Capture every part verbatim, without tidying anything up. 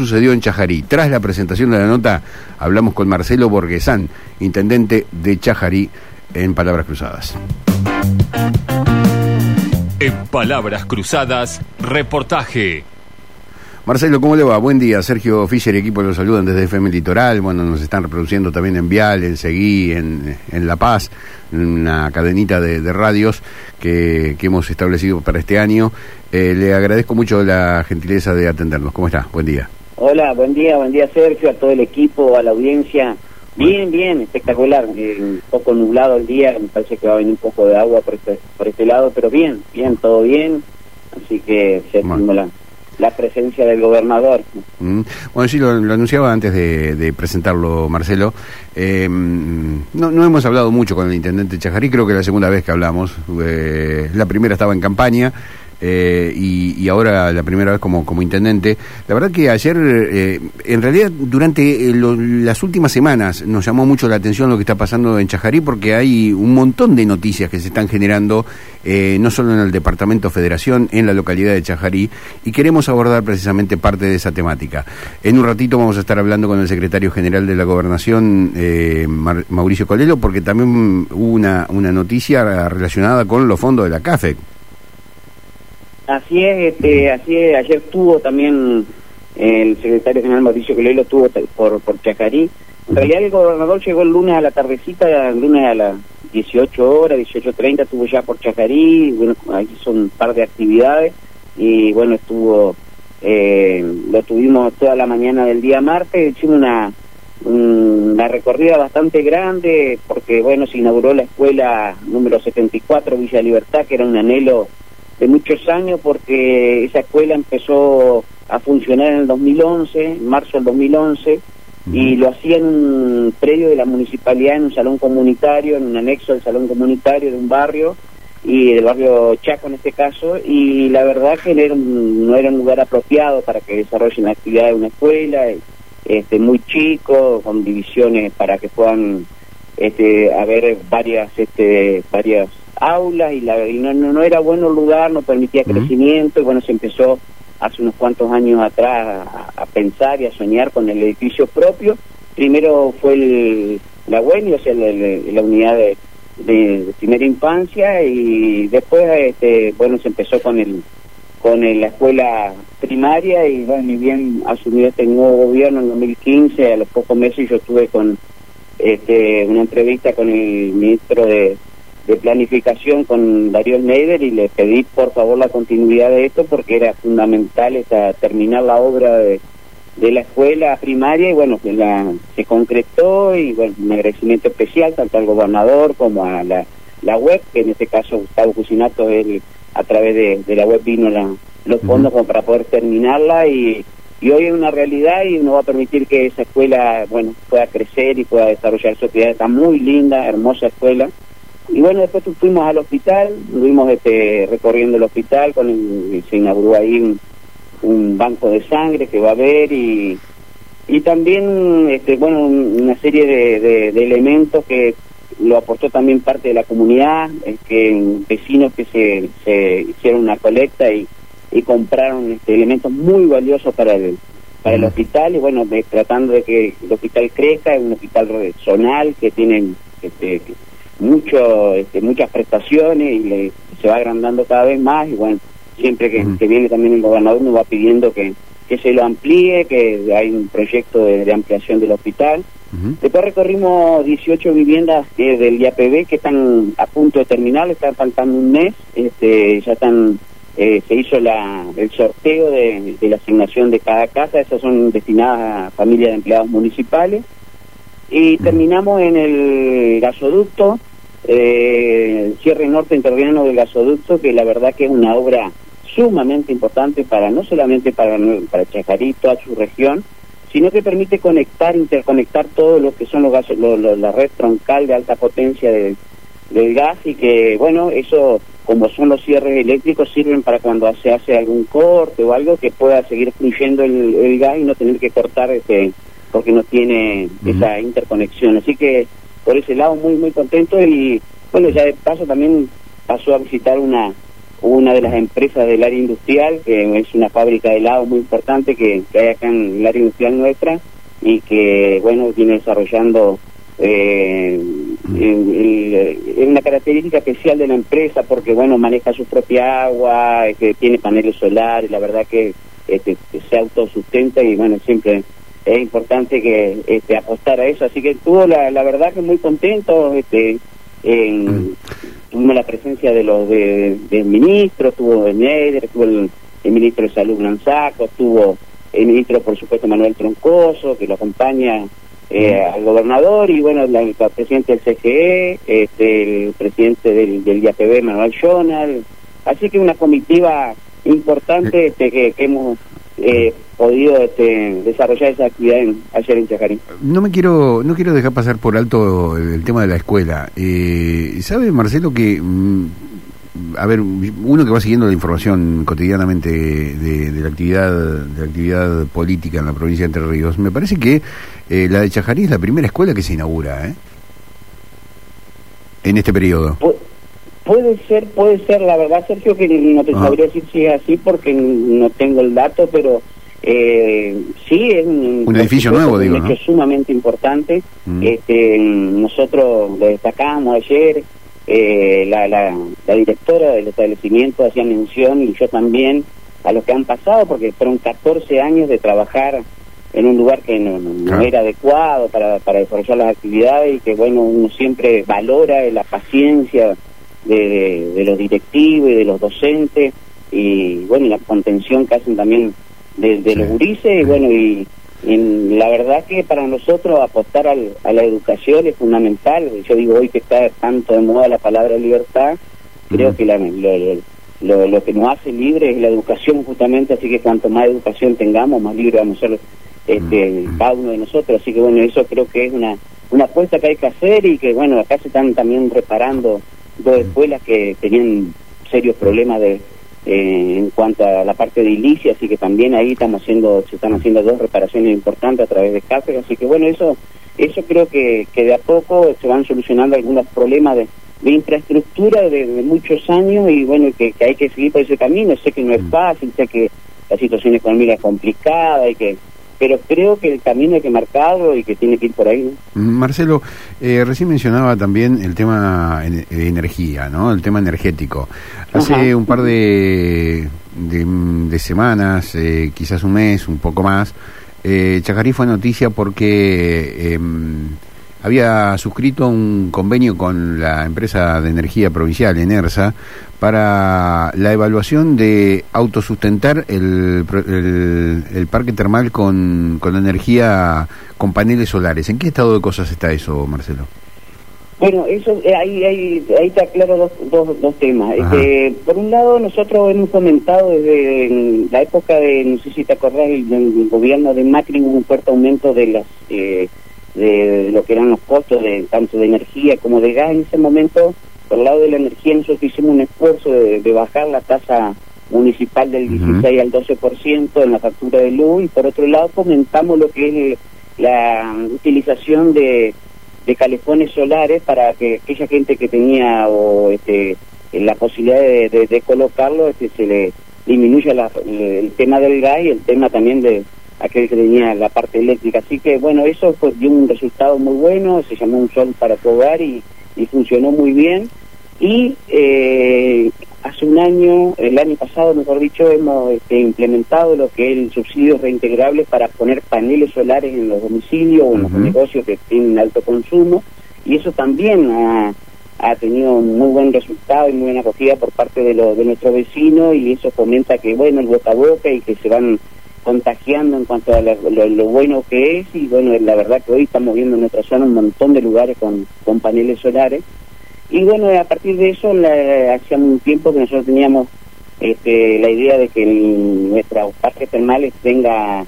sucedió en Chajarí. Tras la presentación de la nota, hablamos con Marcelo Borguesán, intendente de Chajarí, en Palabras Cruzadas. En Palabras Cruzadas, reportaje. Marcelo, ¿cómo le va? Buen día. Sergio Fischer y equipo los saludan desde F M Litoral. Bueno, nos están reproduciendo también en Vial, en Seguí, en, en La Paz, en una cadenita de, de radios que, que hemos establecido para este año. Eh, le agradezco mucho la gentileza de atendernos. ¿Cómo está? Buen día. Hola, buen día, buen día Sergio, a todo el equipo, a la audiencia. Bien, bien, espectacular. Eh, un poco nublado el día, me parece que va a venir un poco de agua por este, por este lado, pero bien, bien, todo bien. Así que sentimos la, la presencia del gobernador. Mm. Bueno, sí, lo, lo anunciaba antes de, de presentarlo, Marcelo. Eh, no, no hemos hablado mucho con el intendente de Chajarí, creo que es la segunda vez que hablamos. Eh, la primera estaba en campaña. Eh, y, y ahora la primera vez como, como intendente. La verdad que ayer, eh, en realidad durante eh, lo, las últimas semanas nos llamó mucho la atención lo que está pasando en Chajarí, porque hay un montón de noticias que se están generando, eh, no solo en el departamento Federación, en la localidad de Chajarí, y queremos abordar precisamente parte de esa temática. En un ratito vamos a estar hablando con el secretario general de la Gobernación, eh, Mar, Mauricio Colelo, porque también hubo una, una noticia relacionada con los fondos de la CAFEC. Así es, este, así es. Ayer estuvo también el secretario general Mauricio Colelo, estuvo por, por Chajarí. En realidad el gobernador llegó el lunes a la tardecita, el lunes a las dieciocho horas, dieciocho treinta, estuvo ya por Chajarí. Bueno, ahí son un par de actividades y bueno, estuvo, eh, lo tuvimos toda la mañana del día martes. Hicimos una, una recorrida bastante grande porque bueno, se inauguró la escuela número setenta y cuatro Villa Libertad, que era un anhelo de muchos años, porque esa escuela empezó a funcionar en el dos mil once, en marzo del dos mil once, uh-huh. Y lo hacía en un predio de la municipalidad, en un salón comunitario, en un anexo del salón comunitario de un barrio, y del barrio Chaco en este caso, y la verdad que no era un, no era un lugar apropiado para que desarrollen la actividad de una escuela, este, muy chico, con divisiones para que puedan este, haber varias, este, varias aulas, y, la, y no, no, no era bueno el lugar, no permitía uh-huh. crecimiento, y bueno, se empezó hace unos cuantos años atrás a, a pensar y a soñar con el edificio propio. Primero fue el, la U E N I, o sea, la, la, la unidad de, de, de primera infancia, y después este, bueno, se empezó con el con el, la escuela primaria, y bueno, ni bien asumió este nuevo gobierno en dos mil quince, a los pocos meses yo estuve con este, una entrevista con el ministro de de planificación, con Darío Schneider, y le pedí por favor la continuidad de esto porque era fundamental esa, terminar la obra de, de la escuela primaria, y bueno, que la, se concretó, y bueno, un agradecimiento especial tanto al gobernador como a la, la web, que en este caso Gustavo Cucinato, él a través de, de la web vino la, los fondos como para poder terminarla, y, y hoy es una realidad, y nos va a permitir que esa escuela, bueno, pueda crecer y pueda desarrollar su actividad. Está muy linda, hermosa escuela. Y bueno, después fuimos al hospital, estuvimos este, recorriendo el hospital, con el, se inauguró ahí un, un banco de sangre que va a haber, y y también este, bueno, una serie de, de, de elementos que lo aportó también parte de la comunidad, es que vecinos que se, se hicieron una colecta y, y compraron este, elementos muy valiosos para el para el hospital, y bueno, de, tratando de que el hospital crezca. Es un hospital zonal que tiene este, mucho este, muchas prestaciones, y le, se va agrandando cada vez más, y bueno, siempre que, uh-huh. que viene también el gobernador nos va pidiendo que, que se lo amplíe, que hay un proyecto de, de ampliación del hospital. Uh-huh. Después recorrimos dieciocho viviendas eh, del I A P B que están a punto de terminar, están faltando un mes, este, ya están, eh, se hizo la, el sorteo de, de la asignación de cada casa. Esas son destinadas a familias de empleados municipales, y uh-huh. terminamos en el gasoducto, eh, el cierre norte interviano del gasoducto, que la verdad que es una obra sumamente importante para no solamente para, para Chajarí, toda su región, sino que permite conectar, interconectar todo lo que son los gases, lo, lo, la red troncal de alta potencia de, del gas, y que bueno, eso, como son los cierres eléctricos, sirven para cuando se hace algún corte o algo, que pueda seguir fluyendo el, el gas y no tener que cortar este, porque no tiene uh-huh. esa interconexión. Así que por ese lado muy muy contento, y bueno, ya de paso también pasó a visitar una una de las empresas del área industrial, que es una fábrica de helado muy importante que, que hay acá en el área industrial nuestra, y que, bueno, viene desarrollando eh, es una característica especial de la empresa porque, bueno, maneja su propia agua, que tiene paneles solares, la verdad que este, se autosustenta y, bueno, siempre es importante que este, apostar a eso, así que estuvo la, la verdad que muy contento, este, en, tuvimos la presencia de los de, del ministro, estuvo Schneider, estuvo el, el ministro de Salud Lanzaco, estuvo el ministro, por supuesto, Manuel Troncoso, que lo acompaña eh, al gobernador, y bueno, la, el presidente del C G E, este, el presidente del, del I A P B, Manuel Jonal, así que una comitiva importante este, que, que hemos eh, podido este, desarrollar esa actividad en, ayer en Chajarí. No me quiero no quiero dejar pasar por alto el, el tema de la escuela. Eh, ¿Sabe, Marcelo, que mm, a ver, uno que va siguiendo la información cotidianamente de, de la actividad de la actividad política en la provincia de Entre Ríos, me parece que eh, la de Chajarí es la primera escuela que se inaugura, ¿eh? En este periodo. Pu puede ser, puede ser, la verdad, Sergio, que no te ah. sabría decir si es así porque no tengo el dato, pero eh, sí es un, un edificio nuevo, un digo, hecho ¿no? sumamente importante. Mm. Este, nosotros lo destacamos ayer. Eh, la, la, la directora del establecimiento hacía mención, y yo también, a los que han pasado, porque fueron catorce años de trabajar en un lugar que no, no, no era adecuado para, para desarrollar las actividades, y que, bueno, uno siempre valora la paciencia de, de, de los directivos y de los docentes, y, bueno, y la contención que hacen también de, de sí. los gurises, y, bueno, y Y la verdad que para nosotros apostar al, a la educación es fundamental. Yo digo, hoy que está tanto de moda la palabra libertad, uh-huh. creo que la, lo, lo, lo que nos hace libres es la educación justamente, así que cuanto más educación tengamos, más libres vamos a ser este, uh-huh. cada uno de nosotros. Así que bueno, eso creo que es una, una apuesta que hay que hacer, y que bueno, acá se están también reparando dos escuelas que tenían serios problemas de Eh, en cuanto a la parte de edilicia, así que también ahí estamos haciendo, se están haciendo dos reparaciones importantes a través de CAFE, así que bueno, eso eso creo que, que de a poco se van solucionando algunos problemas de, de infraestructura de, de muchos años, y bueno, que, que hay que seguir por ese camino. Sé que no es fácil, sé que la situación económica es complicada, y que pero creo que el camino hay que marcarlo y que tiene que ir por ahí, ¿no? Marcelo, eh, recién mencionaba también el tema de energía, ¿no? El tema energético. Hace Ajá. un par de, de, de semanas, eh, quizás un mes, un poco más, eh, Chajarí fue noticia porque eh, había suscrito un convenio con la empresa de energía provincial, ENERSA, para la evaluación de autosustentar el, el, el parque termal con, con energía, con paneles solares. ¿En qué estado de cosas está eso, Marcelo? Bueno, eso eh, ahí, ahí, ahí te aclaro dos, dos, dos temas. Este, por un lado, nosotros hemos comentado desde la época de, no sé si te acordás, del, del gobierno de Macri, hubo un fuerte aumento de las eh, de lo que eran los costos de tanto de energía como de gas. En ese momento, por el lado de la energía, nosotros hicimos un esfuerzo de, de bajar la tasa municipal del dieciséis uh-huh. al doce por ciento en la factura de luz, y por otro lado comentamos lo que es la utilización de, de calefones solares para que aquella gente que tenía o este la posibilidad de, de, de colocarlo, este, se le disminuya la, el tema del gas y el tema también de aquel que tenía la parte eléctrica. Así que bueno, eso fue, dio un resultado muy bueno, se llamó Un Sol para tu Hogar, y y funcionó muy bien. Y eh, hace un año, el año pasado mejor dicho, hemos este, implementado lo que es el subsidio reintegrable para poner paneles solares en los domicilios o en uh-huh. los negocios que tienen alto consumo, y eso también ha, ha tenido un muy buen resultado y muy buena acogida por parte de, lo, de nuestros vecinos, y eso fomenta que bueno, el boca a boca, y que se van contagiando en cuanto a la, lo, lo bueno que es. Y bueno, la verdad que hoy estamos viendo en nuestra zona un montón de lugares con, con paneles solares, y bueno, a partir de eso la, hacía un tiempo que nosotros teníamos este, la idea de que el, nuestros parques termales tenga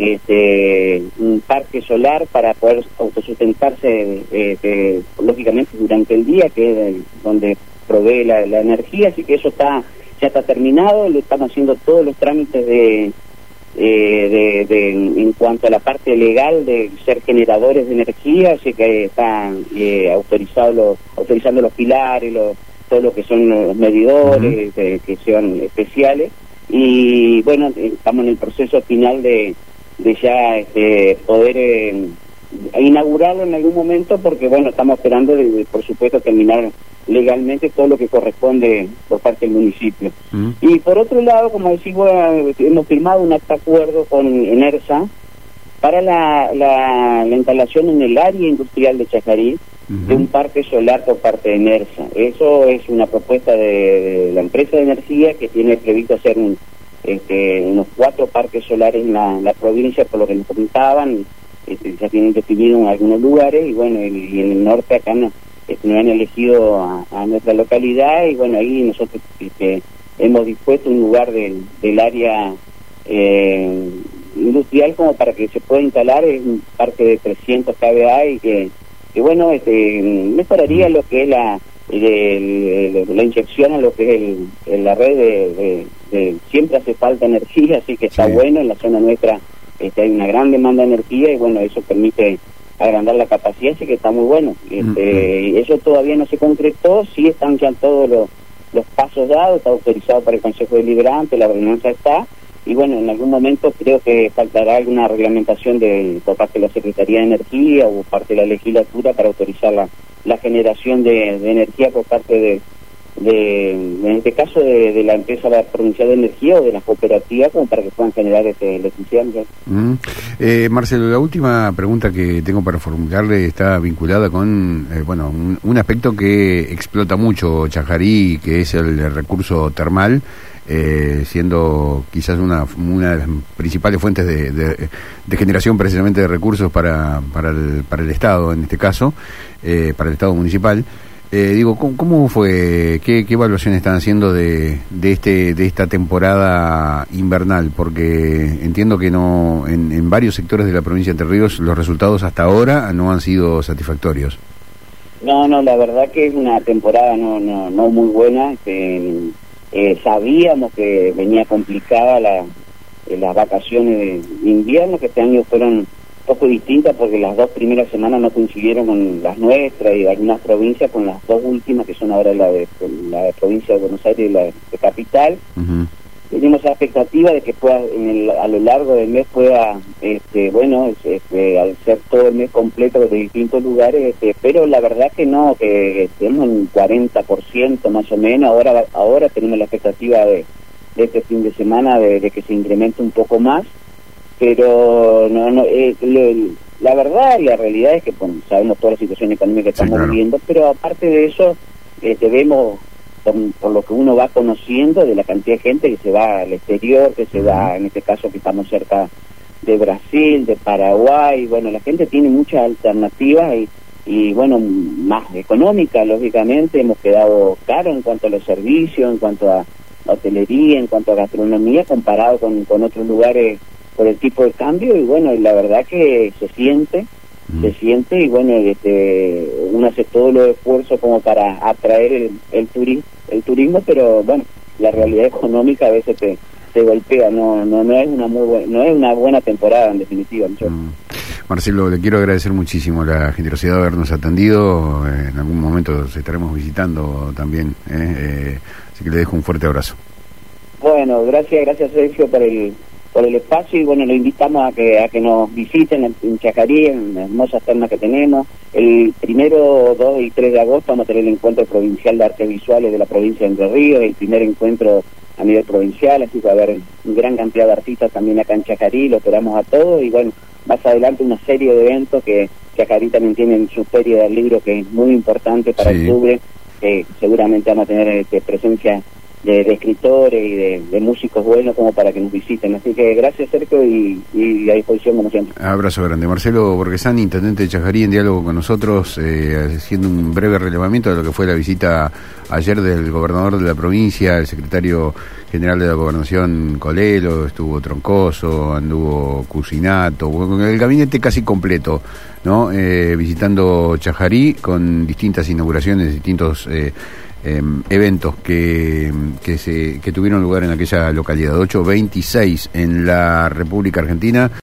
este, un parque solar para poder autosustentarse este, lógicamente durante el día, que es donde provee la, la energía. Así que eso está ya está terminado, lo estamos haciendo todos los trámites de Eh, de, de, en cuanto a la parte legal de ser generadores de energía, así que están eh, autorizados los, autorizando los pilares, los, todo lo que son los medidores, uh-huh. eh, que sean especiales, y bueno, estamos en el proceso final de, de ya este, poder eh, inaugurarlo en algún momento, porque bueno, estamos esperando de, de, por supuesto terminar legalmente todo lo que corresponde por parte del municipio. Uh-huh. Y por otro lado, como decís, bueno, hemos firmado un acta acuerdo con ENERSA para la, la, la instalación en el área industrial de Chajarí uh-huh. de un parque solar por parte de ENERSA. Eso es una propuesta de, de la empresa de energía que tiene previsto hacer un, este, unos cuatro parques solares en la, en la provincia, por lo que nos comentaban, este, ya tienen definido en algunos lugares, y bueno, el, y en el norte acá no, este, nos han elegido a, a nuestra localidad, y bueno, ahí nosotros este, hemos dispuesto un lugar del, del área eh, industrial como para que se pueda instalar. Es un parque de trescientos kilovatio y que, que bueno, este, mejoraría lo que es la el, el, la inyección a lo que es el, el, la red de, de, de siempre hace falta energía, así que está sí. bueno. En la zona nuestra este, hay una gran demanda de energía, y bueno, eso permite agrandar la capacidad, así que está muy bueno. Este, uh-huh. Eso todavía no se concretó, sí están ya todos los, los pasos dados, está autorizado para el Consejo Deliberante, la ordenanza está, y bueno, en algún momento creo que faltará alguna reglamentación de, por parte de la Secretaría de Energía o parte de la legislatura para autorizar la, la generación de, de energía por parte de, de en este caso, de, de la empresa provincial de energía o de las cooperativas, como para que puedan generar este, electricidad. Mm. Eh, Marcelo, la última pregunta que tengo para formularle está vinculada con eh, bueno un, un aspecto que explota mucho Chajarí, que es el recurso termal. Eh, siendo quizás una, una de las principales fuentes de, de, de generación precisamente de recursos para, para, el, para el Estado, en este caso, eh, para el Estado municipal. Eh, digo, ¿cómo, cómo fue, qué, qué evaluación están haciendo de, de, este, de esta temporada invernal? Porque entiendo que no en, en varios sectores de la provincia de Entre Ríos los resultados hasta ahora no han sido satisfactorios. No, no, la verdad que es una temporada no, no, no muy buena. Este, Eh, sabíamos que venía complicada la, eh, las vacaciones de invierno, que este año fueron un poco distintas porque las dos primeras semanas no coincidieron con las nuestras y de algunas provincias, con las dos últimas, que son ahora la de la de provincia de Buenos Aires y la de, de capital. Uh-huh. Tenemos la expectativa de que pueda en el, a lo largo del mes pueda, este, bueno, este, al ser todo el mes completo de distintos lugares, este, pero la verdad que no, que tenemos un cuarenta por ciento más o menos. Ahora ahora tenemos la expectativa de, de este fin de semana de, de que se incremente un poco más, pero no, no eh, le, la verdad y la realidad es que bueno, sabemos toda la situación económica que estamos sí, claro. viviendo, pero aparte de eso, este, vemos Por, por lo que uno va conociendo de la cantidad de gente que se va al exterior, que se va, en este caso que estamos cerca de Brasil, de Paraguay, bueno, la gente tiene muchas alternativas y, y bueno, más económicas, lógicamente. Hemos quedado caro en cuanto a los servicios, en cuanto a hotelería, en cuanto a gastronomía, comparado con, con otros lugares por el tipo de cambio, y bueno, y la verdad que se siente, mm. se siente, y bueno, este, uno hace todos los esfuerzos como para atraer el, el turismo, el turismo, pero bueno, la realidad económica a veces te, te golpea, no, no, no es una muy buena, no es una buena temporada en definitiva. Mm. Marcelo, le quiero agradecer muchísimo la generosidad de habernos atendido. Eh, en algún momento se estaremos visitando también, eh, eh, así que le dejo un fuerte abrazo. Bueno, gracias, gracias Sergio por el por el espacio, y bueno, lo invitamos a que a que nos visiten en, en Chajarí, en las hermosas termas que tenemos. El primero, dos y tres de agosto vamos a tener el encuentro provincial de artes visuales de la provincia de Entre Ríos, el primer encuentro a nivel provincial, así que va a haber una gran cantidad de artistas también acá en Chajarí, lo esperamos a todos, y bueno, más adelante una serie de eventos que Chajarí también tiene en su feria del libro, que es muy importante para sí. octubre, que seguramente vamos a tener este, presencia De, de escritores y de, de músicos buenos como para que nos visiten. Así que gracias, Sergio, y, y a disposición como siempre. Abrazo grande. Marcelo Borghesani, intendente de Chajarí, en diálogo con nosotros, eh, haciendo un breve relevamiento de lo que fue la visita ayer del gobernador de la provincia, el secretario general de la gobernación Colelo, estuvo Troncoso, anduvo Cusinato, con el gabinete casi completo, ¿no? Eh, visitando Chajarí con distintas inauguraciones, distintos eh, Eh, eventos que que se que tuvieron lugar en aquella localidad. Ocho veintiséis en la República Argentina.